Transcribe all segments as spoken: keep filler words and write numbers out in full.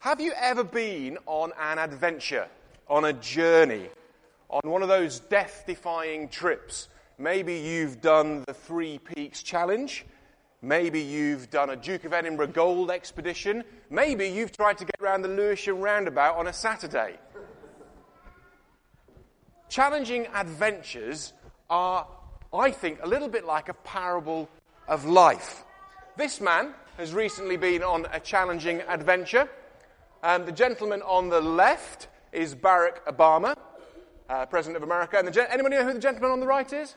Have you ever been on an adventure, on a journey, on one of those death-defying trips? Maybe you've done the Three Peaks Challenge. Maybe you've done a Duke of Edinburgh Gold expedition. Maybe you've tried to get around the Lewisham Roundabout on a Saturday. Challenging adventures are, I think, a little bit like a parable of life. This man has recently been on a challenging adventure. Um, the gentleman on the left is Barack Obama, uh, President of America. And the gen- anybody know who the gentleman on the right is?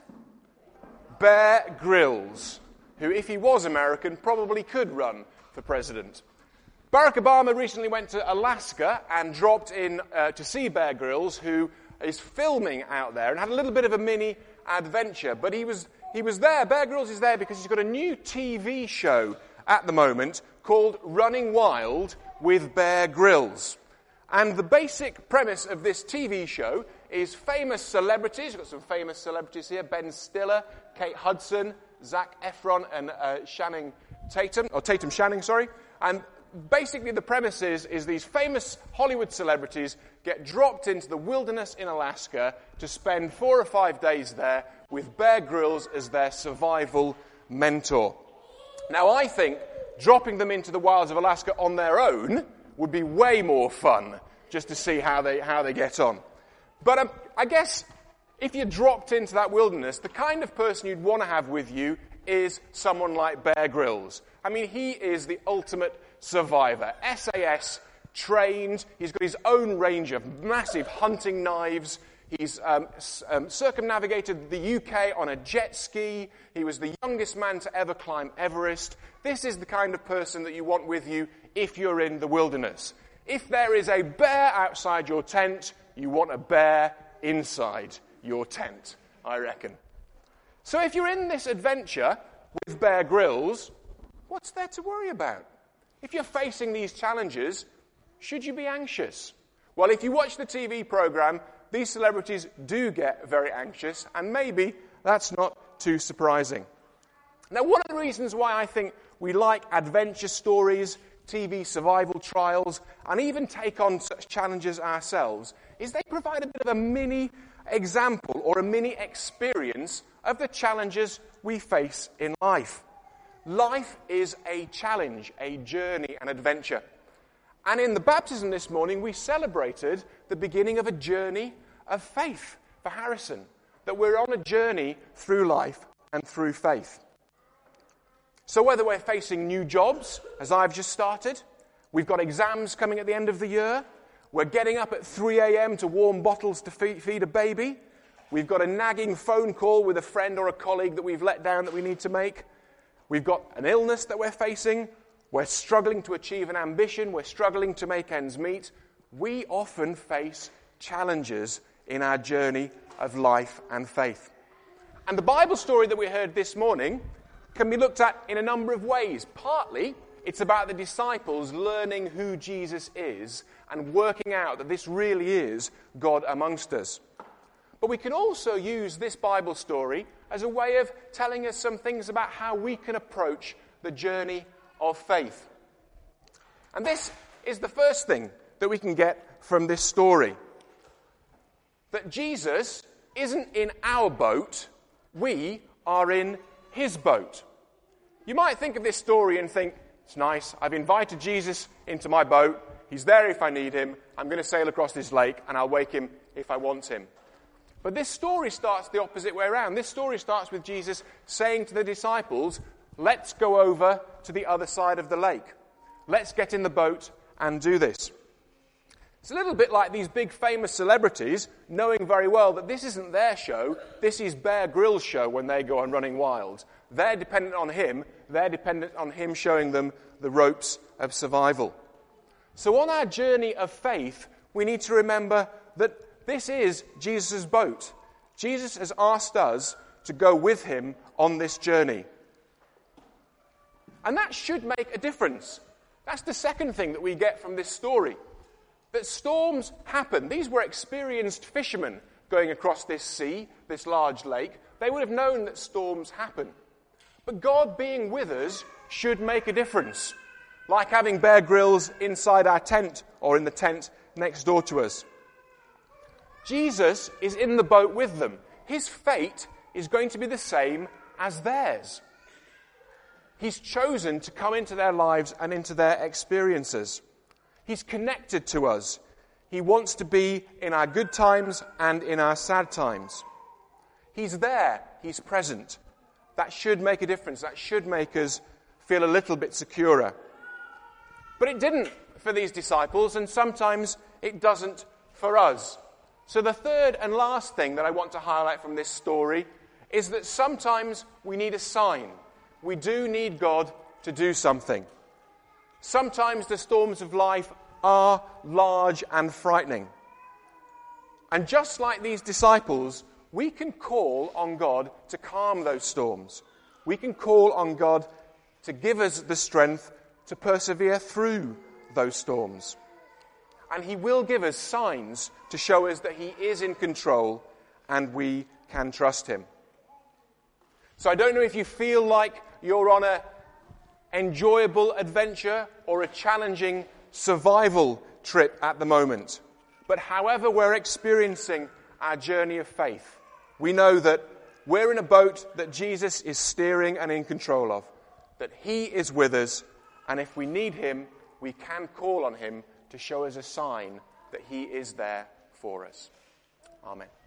Bear Grylls, who, if he was American, probably could run for president. Barack Obama recently went to Alaska and dropped in uh, to see Bear Grylls, who is filming out there, and had a little bit of a mini adventure. But he was he was there. Bear Grylls is there because he's got a new T V show at the moment called Running Wild with Bear Grylls. And the basic premise of this T V show is famous celebrities. We've got some famous celebrities here: Ben Stiller, Kate Hudson, Zac Efron, and uh, Channing Tatum, or Tatum Channing, sorry. And basically the premise is, is these famous Hollywood celebrities get dropped into the wilderness in Alaska to spend four or five days there with Bear Grylls as their survival mentor. Now, I think dropping them into the wilds of Alaska on their own would be way more fun, just to see how they how they get on. But um, I guess if you're dropped into that wilderness, the kind of person you'd want to have with you is someone like Bear Grylls. I mean, he is the ultimate survivor. S A S trained. He's got his own range of massive hunting knives. He's um, um, circumnavigated the U K on a jet ski. He was the youngest man to ever climb Everest. This is the kind of person that you want with you if you're in the wilderness. If there is a bear outside your tent, you want a bear inside your tent, I reckon. So if you're in this adventure with Bear Grylls, what's there to worry about? If you're facing these challenges, should you be anxious? Well, if you watch the T V program, these celebrities do get very anxious, and maybe that's not too surprising. Now, one of the reasons why I think we like adventure stories, T V survival trials, and even take on such challenges ourselves, is they provide a bit of a mini example or a mini experience of the challenges we face in life. Life is a challenge, a journey, an adventure. And in the baptism this morning, we celebrated the beginning of a journey of faith for Harrison, that we're on a journey through life and through faith. So whether we're facing new jobs, as I've just started, we've got exams coming at the end of the year, we're getting up at three a.m. to warm bottles to feed, feed a baby, we've got a nagging phone call with a friend or a colleague that we've let down that we need to make, we've got an illness that we're facing, we're struggling to achieve an ambition, we're struggling to make ends meet. We often face challenges in our journey of life and faith. And the Bible story that we heard this morning can be looked at in a number of ways. Partly, it's about the disciples learning who Jesus is and working out that this really is God amongst us. But we can also use this Bible story as a way of telling us some things about how we can approach the journey of faith. And this is the first thing that we can get from this story. That Jesus isn't in our boat, we are in his boat. You might think of this story and think, it's nice, I've invited Jesus into my boat, he's there if I need him, I'm going to sail across this lake and I'll wake him if I want him. But this story starts the opposite way around. This story starts with Jesus saying to the disciples, let's go over to the other side of the lake. Let's get in the boat and do this. It's a little bit like these big famous celebrities knowing very well that this isn't their show, this is Bear Grylls' show when they go on Running Wild. They're dependent on him, they're dependent on him showing them the ropes of survival. So on our journey of faith, we need to remember that this is Jesus' boat. Jesus has asked us to go with him on this journey. And that should make a difference. That's the second thing that we get from this story. That storms happen. These were experienced fishermen going across this sea, this large lake. They would have known that storms happen. But God being with us should make a difference. like having Bear Grylls inside our tent or in the tent next door to us. Jesus is in the boat with them. His fate is going to be the same as theirs. He's chosen to come into their lives and into their experiences. He's connected to us. He wants to be in our good times and in our sad times. He's there. He's present. That should make a difference. That should make us feel a little bit securer. But it didn't for these disciples, and sometimes it doesn't for us. So the third and last thing that I want to highlight from this story is that sometimes we need a sign. We do need God to do something. Sometimes the storms of life are large and frightening. And just like these disciples, we can call on God to calm those storms. We can call on God to give us the strength to persevere through those storms. And he will give us signs to show us that he is in control and we can trust him. So I don't know if you feel like you're on an enjoyable adventure or a challenging survival trip at the moment. But however we're experiencing our journey of faith, we know that we're in a boat that Jesus is steering and in control of, that he is with us, and if we need him, we can call on him to show us a sign that he is there for us. Amen.